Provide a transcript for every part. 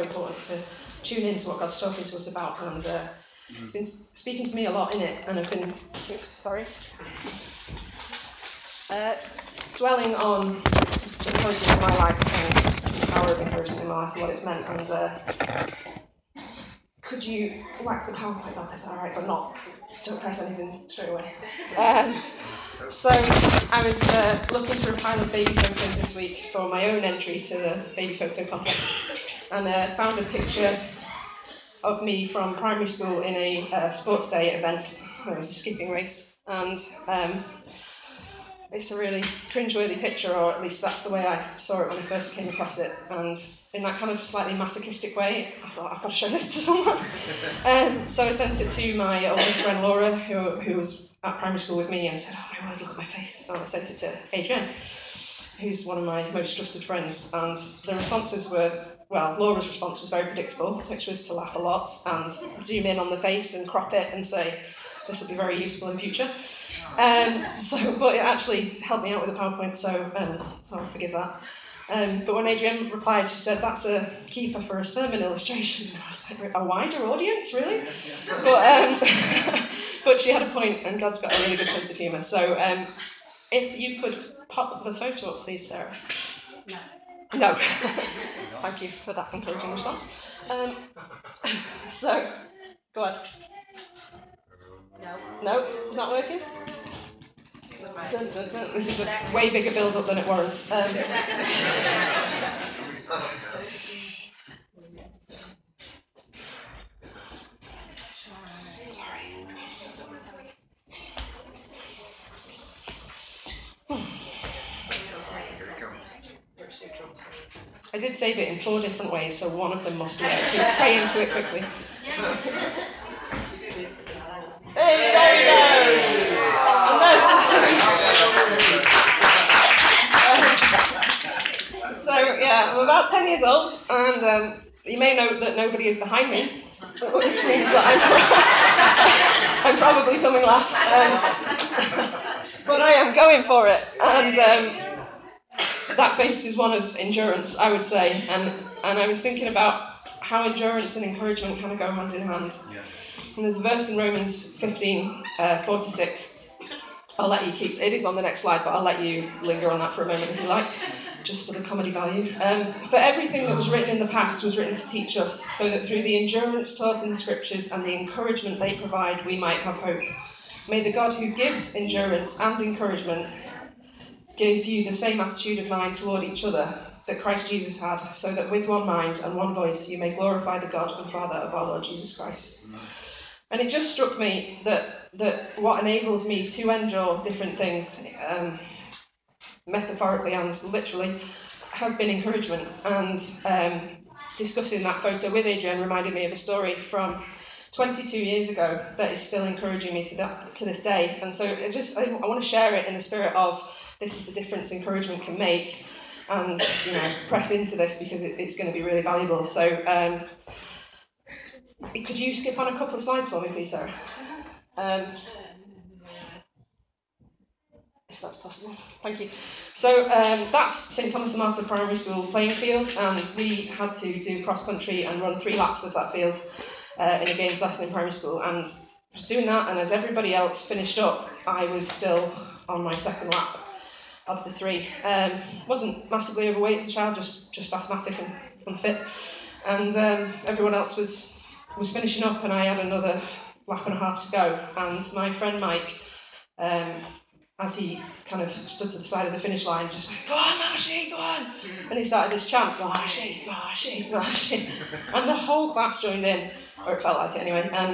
important to tune into what God's talking to us about, and it's been speaking to me a lot in it, and I've been, dwelling on encouragement in my life and the power of encouragement in my life and what it's meant. And could you whack the PowerPoint back? Is that all right? But don't press anything straight away. So I was looking through a pile of baby photos this week for my own entry to the baby photo contest, and found a picture of me from primary school in a sports day event. It was a skipping race, and it's a really cringeworthy picture, or at least that's the way I saw it when I first came across it. And in that kind of slightly masochistic way, I thought, I've got to show this to someone. So I sent it to my oldest friend Laura, who was at primary school with me, and said, oh my word, look at my face. And I sent it to Adrienne, who's one of my most trusted friends. And the responses were, well, Laura's response was very predictable, which was to laugh a lot and zoom in on the face and crop it and say, this will be very useful in future. But it actually helped me out with the PowerPoint, so I'll forgive that. But when Adrienne replied, she said, that's a keeper for a sermon illustration. And I was like, a wider audience, really? But she had a point, and God's got a really good sense of humour. So if you could pop the photo up, please, Sarah. No. Thank you for that encouraging response. So, go on. No, it's not working? Dun, dun, dun. This is a way bigger build-up than it warrants. Sorry. I did save it in 4 different ways, so one of them must work. Please pray into it quickly. Hey, there we go! So, yeah, I'm about 10 years old, and you may note that nobody is behind me, which means that I'm probably coming last. But I am going for it, and that face is one of endurance, I would say, and I was thinking about how endurance and encouragement kind of go hand in hand. And there's a verse in Romans 15, 4-6. I'll let you keep, it is on the next slide, but I'll let you linger on that for a moment if you like, just for the comedy value. For everything that was written in the past was written to teach us, so that through the endurance taught in the scriptures and the encouragement they provide, we might have hope. May the God who gives endurance and encouragement give you the same attitude of mind toward each other that Christ Jesus had, so that with one mind and one voice you may glorify the God and Father of our Lord Jesus Christ. And it just struck me that what enables me to endure different things, metaphorically and literally, has been encouragement. And discussing that photo with Adrienne reminded me of a story from 22 years ago that is still encouraging me to this day. And so I want to share it in the spirit of this is the difference encouragement can make, and press into this because it's going to be really valuable. So could you skip on a couple of slides for me, please, Sarah? If that's possible. Thank you. So that's St Thomas the Martyr Primary School playing field, and we had to do cross country and run 3 laps of that field in a games lesson in primary school, and I was doing that, and as everybody else finished up, I was still on my second lap of the 3. Wasn't massively overweight as a child, just asthmatic and unfit, and everyone else was finishing up, and I had another lap and a half to go, and my friend Mike, as he kind of stood to the side of the finish line, just like, go on, Marshy, go on! And he started this chant, Marshy, Marshy, Marshy. And the whole class joined in, or it felt like it anyway. And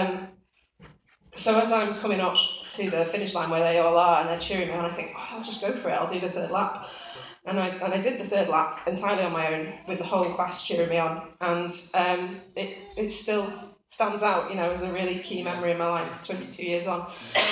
so as I'm coming up to the finish line where they all are, and they're cheering me on, I think, I'll just go for it, I'll do the 3rd lap. And I did the 3rd lap entirely on my own, with the whole class cheering me on. And it still stands out, as a really key memory in my life, 22 years on.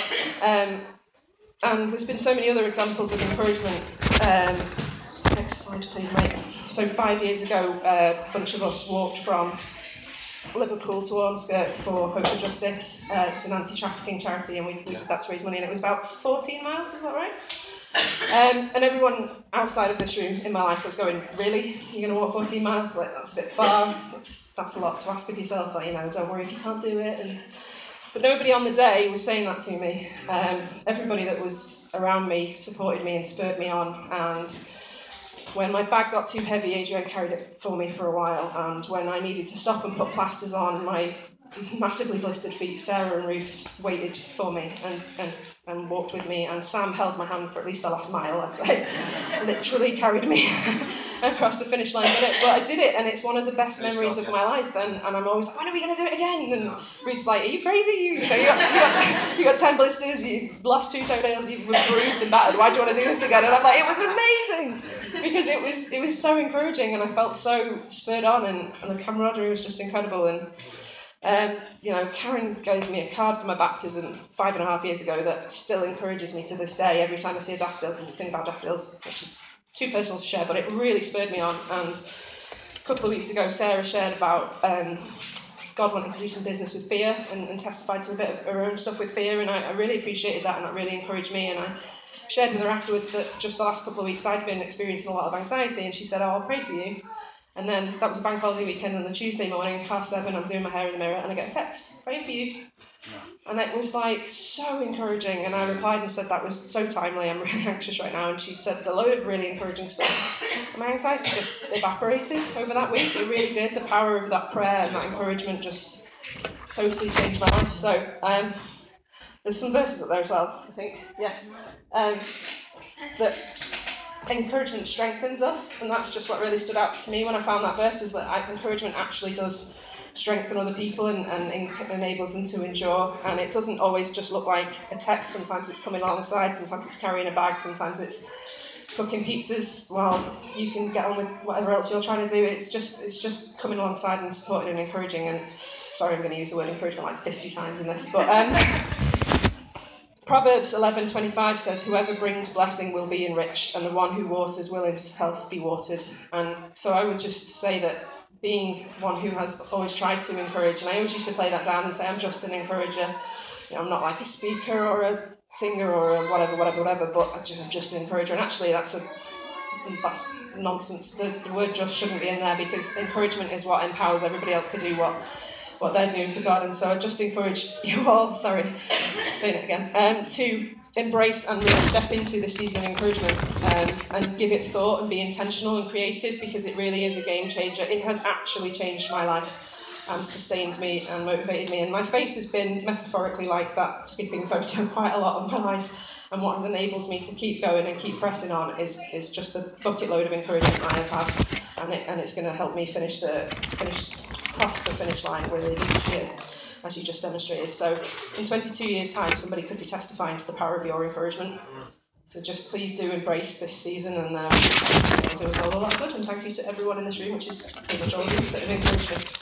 And there's been so many other examples of encouragement. Next slide, please, mate. So 5 years ago, a bunch of us walked from Liverpool to Ormskirk for Hope for Justice. It's an anti-trafficking charity, and we did that to raise money, and it was about 14 miles, is that right? And everyone outside of this room in my life was going, really? You're going to walk 14 miles? Like, that's a bit far. That's a lot to ask of yourself. Like, don't worry if you can't do it. But nobody on the day was saying that to me. Everybody that was around me supported me and spurred me on. And when my bag got too heavy, Adrienne carried it for me for a while. And when I needed to stop and put plasters on my massively blistered feet, Sarah and Ruth waited for me and walked with me. And Sam held my hand for at least the last mile, I'd say. Literally carried me across the finish line. But I did it, and it's one of the best memories of my life. And I'm always like, when are we going to do it again? And Ruth's like, are you crazy? You got 10 blisters, you lost 2 toenails, you were bruised and battered. Why do you want to do this again? And I'm like, it was amazing, because it was so encouraging, and I felt so spurred on, and the camaraderie was just incredible. And Karen gave me a card for my baptism 5.5 years ago that still encourages me to this day every time I see a daffodil, because it's a thing about daffodils, which is too personal to share, but it really spurred me on. And a couple of weeks ago, Sarah shared about God wanting to do some business with fear, and testified to a bit of her own stuff with fear, and I really appreciated that, and that really encouraged me. And I shared with her afterwards that just the last couple of weeks I'd been experiencing a lot of anxiety, and she said, oh, I'll pray for you. And then that was a bank holiday weekend, and the Tuesday morning, 7:30, I'm doing my hair in the mirror, and I get a text, praying for you. And it was like so encouraging, and I replied and said that was so timely, I'm really anxious right now. And she said a load of really encouraging stuff. And my anxiety just evaporated over that week. It really did. The power of that prayer and that encouragement just totally changed my life. So there's some verses up there as well, I think. Yes. That encouragement strengthens us, and that's just what really stood out to me when I found that verse, is that encouragement actually does strengthen other people and enables them to endure. And it doesn't always just look like a text. Sometimes it's coming alongside, sometimes it's carrying a bag, sometimes it's cooking pizzas while you can get on with whatever else you're trying to do. It's just coming alongside and supporting and encouraging. And sorry, I'm going to use the word encouragement like 50 times in this, but Proverbs 11:25 says, whoever brings blessing will be enriched, and the one who waters will himself be watered. And so I would just say that being one who has always tried to encourage, and I always used to play that down and say I'm just an encourager. I'm not like a speaker or a singer or a whatever, but I'm just an encourager. And actually that's nonsense. The word just shouldn't be in there, because encouragement is what empowers everybody else to do what they're doing for God. And so I just encourage you all, saying it again, to embrace and really step into this season of encouragement, and give it thought and be intentional and creative, because it really is a game changer. It has actually changed my life and sustained me and motivated me. And my face has been metaphorically like that skipping photo quite a lot of my life. And what has enabled me to keep going and keep pressing on is just the bucket load of encouragement I have had, and it's going to help me cross the finish line with it each year, as you just demonstrated. So in 22 years' time, somebody could be testifying to the power of your encouragement. So just please do embrace this season, and it'll do us all a lot of good. And thank you to everyone in this room, which is pretty much all of you, that have encouraged me.